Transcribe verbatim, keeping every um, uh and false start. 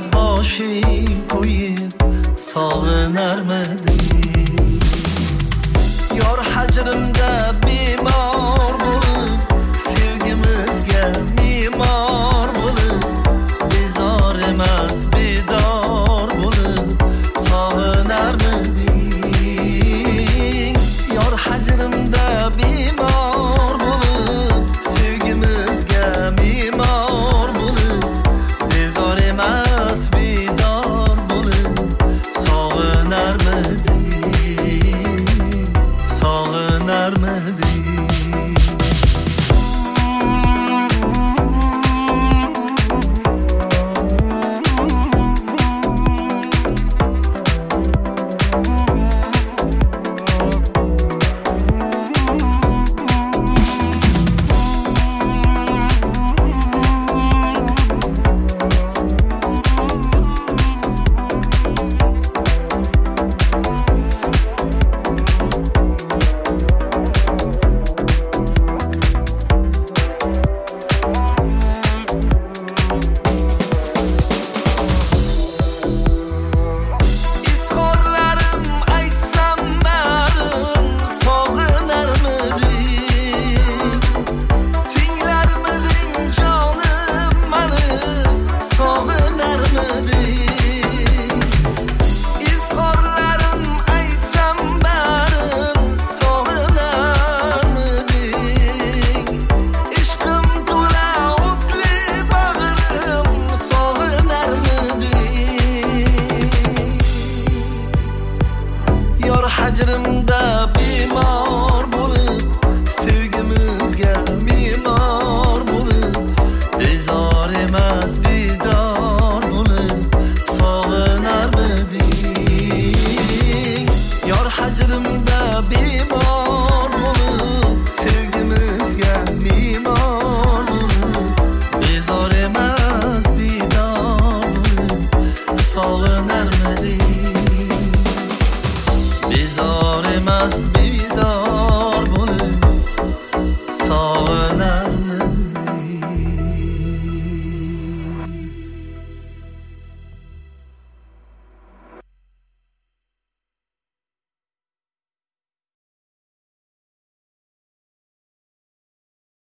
boshing qo'yib sog'inarmidim? Yor hajrimda bemor bo'lib, sevgimizga me'mor bo'lib, bezor emas bedor bo'lib sog'inarmiding? Yor hajrimda bemor bo'lib, sevgimizga me'mor bo'lib, bezor emas bedor bo'lib sog'inarmiding? Sog'inarmiding? Hajrimda bemor bo'lib, sevgimizga me'mor bo'lib, bezor emas bedor bo'lib sog'inarmiding? Yor hajrimda bemor bo'lib, sevgimizga me'mor bo'lib, bezor emas bedor bo'lib sog'inarmiding? Bezor emas